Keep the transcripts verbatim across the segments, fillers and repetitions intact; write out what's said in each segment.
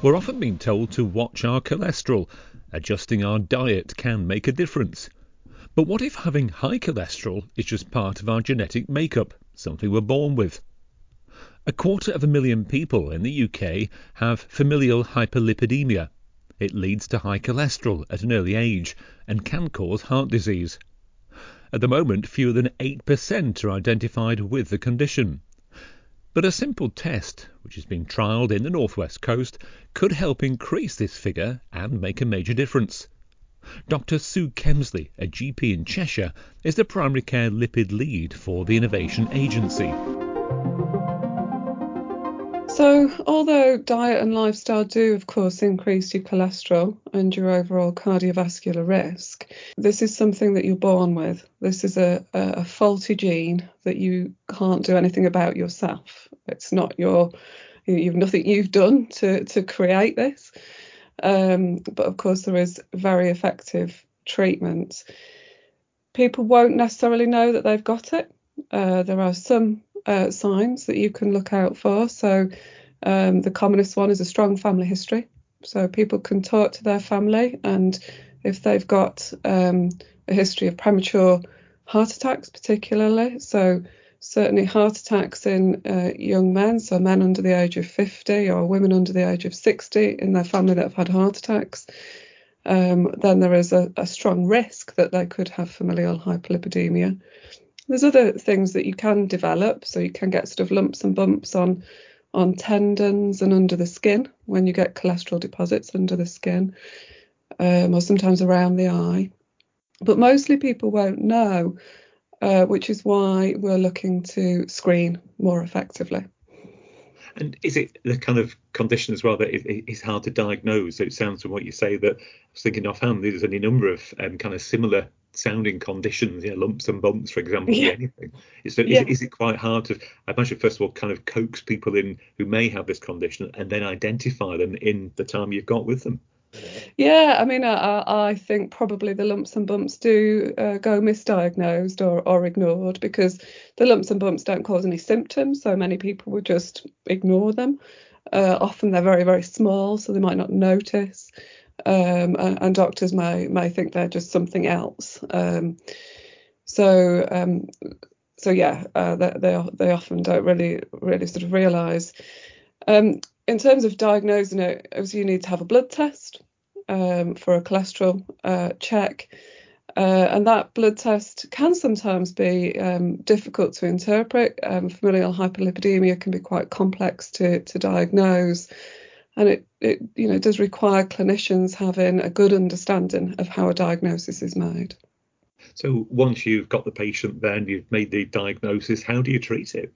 We're often being told to watch our cholesterol. Adjusting our diet can make a difference. But what if having high cholesterol is just part of our genetic makeup, something we're born with? A quarter of a million people in the U K have familial hyperlipidemia. It leads to high cholesterol at an early age and can cause heart disease. At the moment, fewer than eight percent are identified with the condition. But a simple test, which is being trialled in the North West Coast, could help increase this figure and make a major difference. Doctor Sue Kemsley, a G P in Cheshire, is the primary care lipid lead for the Innovation Agency. So, although diet and lifestyle do, of course, increase your cholesterol and your overall cardiovascular risk, this is something that you're born with. This is a, a faulty gene that you can't do anything about yourself. It's not your, you've nothing you've done to, to create this. Um, but of course, there is very effective treatment. People won't necessarily know that they've got it. Uh, there are some uh, signs that you can look out for. So um, the commonest one is a strong family history. So people can talk to their family, and if they've got um, a history of premature heart attacks particularly, so certainly heart attacks in uh, young men, so men under the age of fifty or women under the age of sixty in their family that have had heart attacks, um, then there is a, a strong risk that they could have familial hyperlipidemia. There's other things that you can develop, so you can get sort of lumps and bumps on on tendons and under the skin when you get cholesterol deposits under the skin, um, or sometimes around the eye. But mostly people won't know, uh, which is why we're looking to screen more effectively. And is it the kind of condition as well that is hard to diagnose? So it sounds from what you say that, I was thinking offhand, there's any number of um, kind of similar sounding conditions, you know, lumps and bumps, for example, Yeah. anything. Is, there, Yeah. is, is it quite hard to, I imagine, first of all, kind of coax people in who may have this condition and then identify them in the time you've got with them? Yeah, I mean, I, I think probably the lumps and bumps do uh, go misdiagnosed or, or ignored, because the lumps and bumps don't cause any symptoms, so many people would just ignore them. Uh, often they're very, very small, so they might not notice, um, and, and doctors may may think they're just something else. Um, so, um, so yeah, uh, they, they they often don't really really sort of realise. Um, in terms of diagnosing it, obviously you need to have a blood test um, for a cholesterol uh, check. Uh, and that blood test can sometimes be um, difficult to interpret. Um, familial hyperlipidemia can be quite complex to, to diagnose. And it, it, you know, does require clinicians having a good understanding of how a diagnosis is made. So once you've got the patient, then you've made the diagnosis, how do you treat it?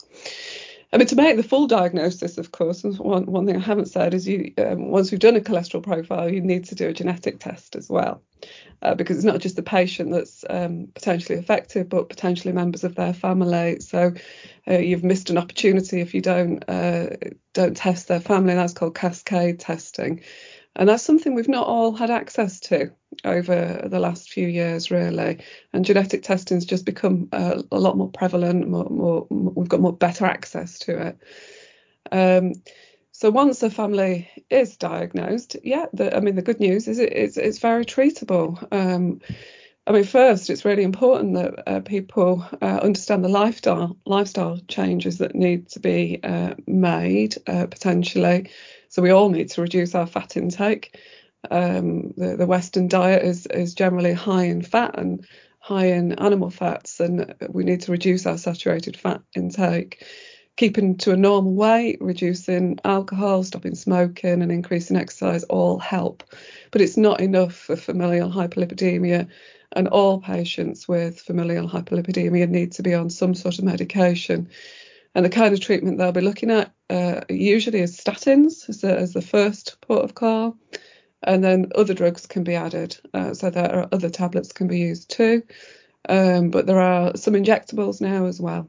I mean, to make the full diagnosis, of course, one, one thing I haven't said is you um, once we've done a cholesterol profile, you need to do a genetic test as well, uh, because it's not just the patient that's um, potentially affected, but potentially members of their family. So uh, you've missed an opportunity if you don't uh, don't test their family. That's called cascade testing. And that's something we've not all had access to over the last few years, really. And genetic testing's just become uh, a lot more prevalent. More, more, we've got more better access to it. Um, so once a family is diagnosed, yeah, the, I mean, the good news is it, it's it's very treatable. Um, I mean, first, it's really important that uh, people uh, understand the lifestyle lifestyle changes that need to be uh, made uh, potentially. So we all need to reduce our fat intake. Um, the, the Western diet is is generally high in fat and high in animal fats, and we need to reduce our saturated fat intake. Keeping to a normal weight, reducing alcohol, stopping smoking, and increasing exercise all help. But it's not enough for familial hyperlipidemia. And all patients with familial hyperlipidemia need to be on some sort of medication. And the kind of treatment they'll be looking at uh, usually is statins as the, as the first port of call. And then other drugs can be added. Uh, so there are other tablets can be used too. Um, but there are some injectables now as well.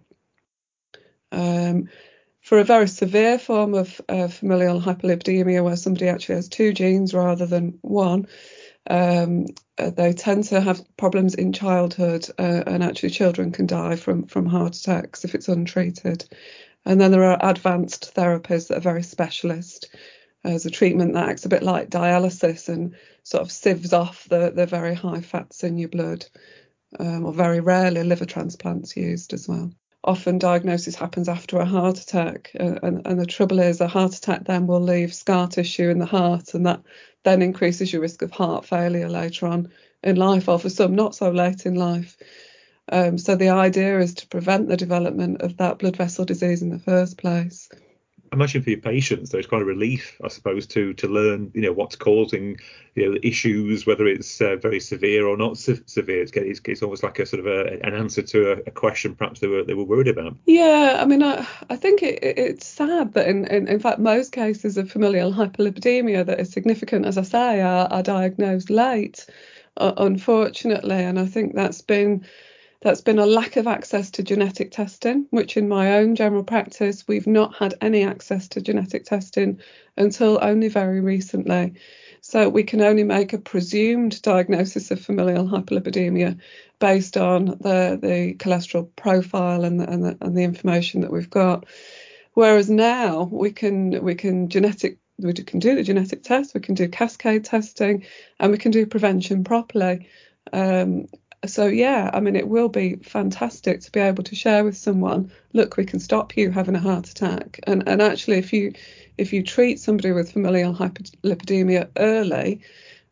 Um, for a very severe form of uh, familial hyperlipidemia, where somebody actually has two genes rather than one, Um, uh, they tend to have problems in childhood, uh, and actually children can die from, from heart attacks if it's untreated. And then there are advanced therapies that are very specialist, as a treatment that acts a bit like dialysis and sort of sieves off the, the very high fats in your blood, um, or very rarely liver transplants used as well. Often diagnosis happens after a heart attack, uh, and, and the trouble is a heart attack then will leave scar tissue in the heart, and that then increases your risk of heart failure later on in life, or for some not so late in life. Um, so the idea is to prevent the development of that blood vessel disease in the first place. I imagine for your patients, though, it's quite a relief, I suppose, to to learn, you know, what's causing, you know, issues, whether it's uh, very severe or not se- severe. It's, it's, it's almost like a sort of a, an answer to a, a question perhaps they were they were worried about. Yeah, I mean, I, I think it, it's sad that in, in, in fact most cases of familial hyperlipidemia that are significant, as I say, are, are diagnosed late, uh, unfortunately, and I think that's been That's been a lack of access to genetic testing, which in my own general practice, we've not had any access to genetic testing until only very recently. So we can only make a presumed diagnosis of familial hyperlipidemia based on the, the cholesterol profile and the, and, the, and the information that we've got. Whereas now we can we can genetic we can do the genetic test, we can do cascade testing, and we can do prevention properly. Um, So, yeah, I mean, it will be fantastic to be able to share with someone, look, we can stop you having a heart attack. And and actually, if you if you treat somebody with familial hyperlipidemia early,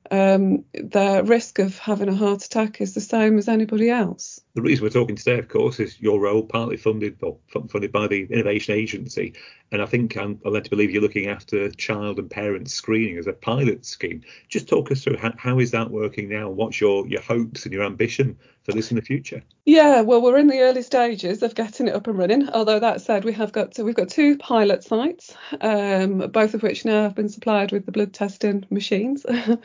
um, their risk of having a heart attack is the same as anybody else. The reason we're talking today, of course, is your role, partly funded well, funded by the Innovation Agency. And I think I'm, I'm led to believe you're looking after child and parent screening as a pilot scheme. Just talk us through how, how is that working now? What's your, your hopes and your ambition for this in the future? Yeah, well, we're in the early stages of getting it up and running. Although that said, we have got we've got two pilot sites, um, both of which now have been supplied with the blood testing machines,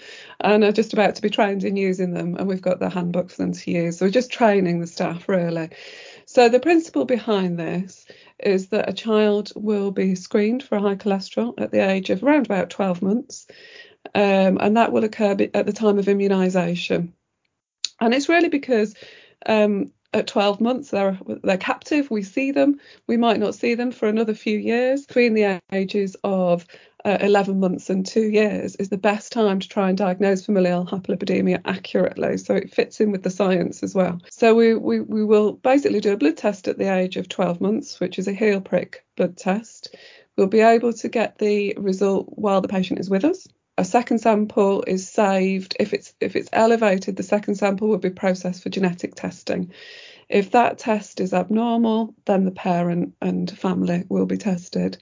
and are just about to be trained in using them. And we've got the handbook for them to use. So we're just training the staff really. So the principle behind this is that a child will be screened for high cholesterol at the age of around about twelve months, um, and that will occur at the time of immunisation. And it's really because um, at twelve months they're they're captive. We see them. We might not see them for another few years. Between the ages of uh, eleven months and two years is the best time to try and diagnose familial hyperlipidemia accurately. So it fits in with the science as well. So we we we will basically do a blood test at the age of twelve months, which is a heel prick blood test. We'll be able to get the result while the patient is with us. A second sample is saved. If it's if it's elevated, the second sample will be processed for genetic testing. If that test is abnormal, then the parent and family will be tested.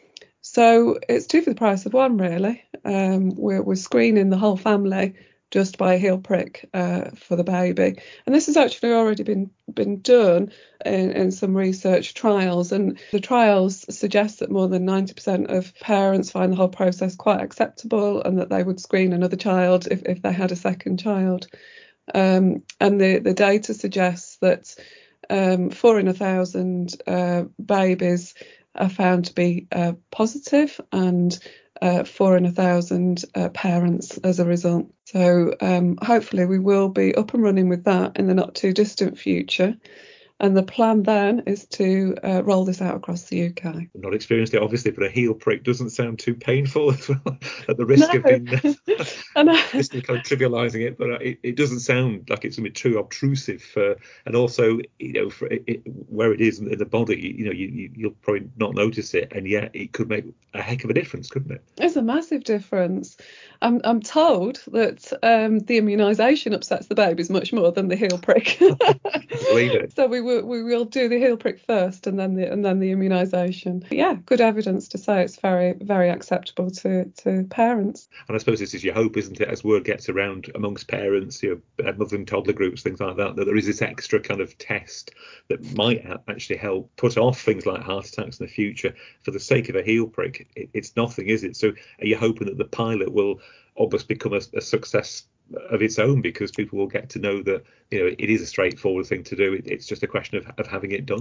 So it's two for the price of one, really. Um, we're, we're screening the whole family just by a heel prick uh, for the baby. And this has actually already been been done in, in some research trials. And the trials suggest that more than ninety percent of parents find the whole process quite acceptable, and that they would screen another child if, if they had a second child. Um, and the, the data suggests that um, four in a thousand uh, babies are found to be uh, positive, and uh, four in a thousand uh, parents as a result. So um, hopefully we will be up and running with that in the not too distant future. And the plan then is to uh, roll this out across the U K. I've not experienced it, obviously, but a heel prick doesn't sound too painful as well, at the risk No. of being I know. just kind of trivialising it. But it, it doesn't sound like it's going to be too obtrusive. Uh, and also, you know, for it, it, where it is in the body, you know, you, you, you'll probably not notice it. And yet it could make a heck of a difference, couldn't it? It's a massive difference. I'm I'm told that um, the immunisation upsets the babies much more than the heel prick. Believe it. So we will we will do the heel prick first, and then the and then the immunisation. Yeah, good evidence to say it's very very acceptable to to parents. And I suppose this is your hope, isn't it, as word gets around amongst parents, you know, mother and toddler groups, things like that, that there is this extra kind of test that might actually help put off things like heart attacks in the future. For the sake of a heel prick, it, it's nothing, is it? So are you hoping that the pilot will almost become a, a success of its own, because people will get to know that, you know, it is a straightforward thing to do? It, it's just a question of, of having it done. I think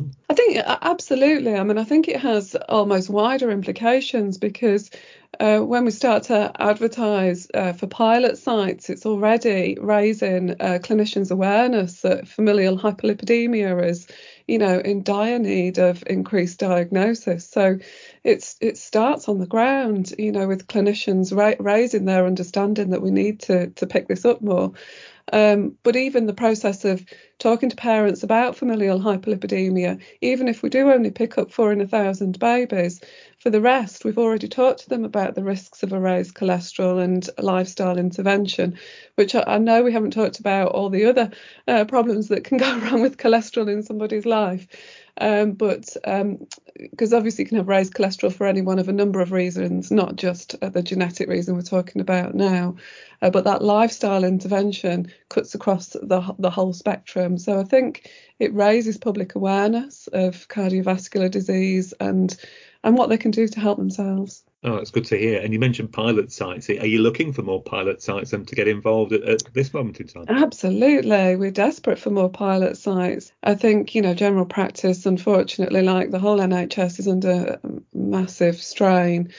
think absolutely. I mean, I think it has almost wider implications because uh, when we start to advertise uh, for pilot sites, it's already raising uh, clinicians' awareness that familial hyperlipidemia is, you know, in dire need of increased diagnosis. So it's it starts on the ground, you know, with clinicians ra- raising their understanding that we need to to pick this up more. Um, but even the process of talking to parents about familial hyperlipidemia, even if we do only pick up four in a thousand babies, for the rest, we've already talked to them about the risks of a raised cholesterol and lifestyle intervention, which I, I know we haven't talked about all the other uh, problems that can go wrong with cholesterol in somebody's life. Um, but because um, obviously you can have raised cholesterol for any one of a number of reasons, not just uh, the genetic reason we're talking about now, uh, but that lifestyle intervention cuts across the the whole spectrum. So I think it raises public awareness of cardiovascular disease and and what they can do to help themselves. Oh, that's good to hear. And you mentioned pilot sites. Are you looking for more pilot sites and to get involved at, at this moment in time? Absolutely. We're desperate for more pilot sites. I think, you know, general practice, unfortunately, like the whole N H S, is under massive strain.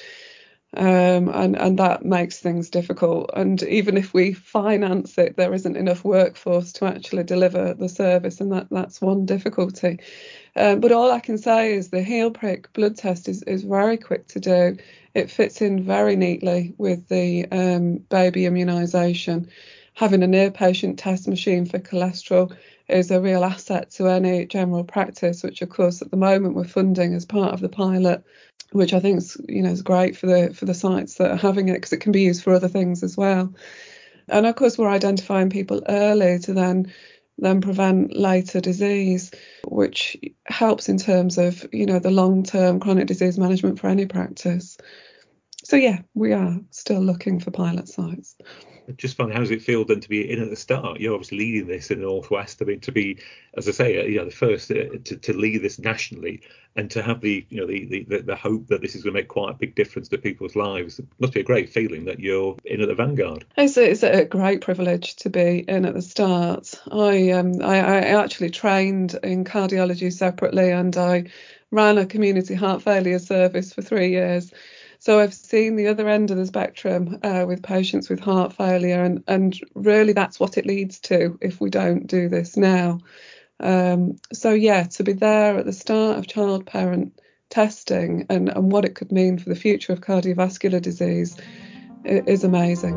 Um, and, and that makes things difficult. And even if we finance it, there isn't enough workforce to actually deliver the service. And that, that's one difficulty. Um, but all I can say is the heel prick blood test is, is very quick to do. It fits in very neatly with the um, baby immunisation. Having a near patient test machine for cholesterol is a real asset to any general practice, which of course at the moment we're funding as part of the pilot, which I think is, you know, is great for the for the sites that are having it because it can be used for other things as well. And of course we're identifying people early to then then prevent later disease, which helps in terms of, you know, the long-term chronic disease management for any practice. So yeah, we are still looking for pilot sites. Just find, how does it feel then to be in at the start? You're obviously leading this in the Northwest. I mean, to be, as I say, you know, the first to, to lead this nationally and to have the, you know, the, the the hope that this is going to make quite a big difference to people's lives. It must be a great feeling that you're in at the vanguard. It's a, it's a great privilege to be in at the start. I um I, I actually trained in cardiology separately, and I ran a community heart failure service for three years. So I've seen the other end of the spectrum uh, with patients with heart failure, and, and really that's what it leads to if we don't do this now. Um, so yeah, to be there at the start of child-parent testing and, and what it could mean for the future of cardiovascular disease is amazing.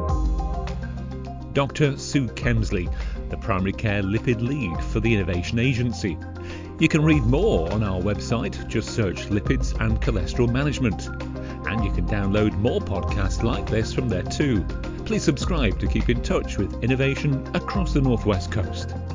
Doctor Sue Kemsley, the Primary Care Lipid Lead for the Innovation Agency. You can read more on our website, just search Lipids and Cholesterol Management. And you can download more podcasts like this from there too. Please subscribe to keep in touch with innovation across the Northwest Coast.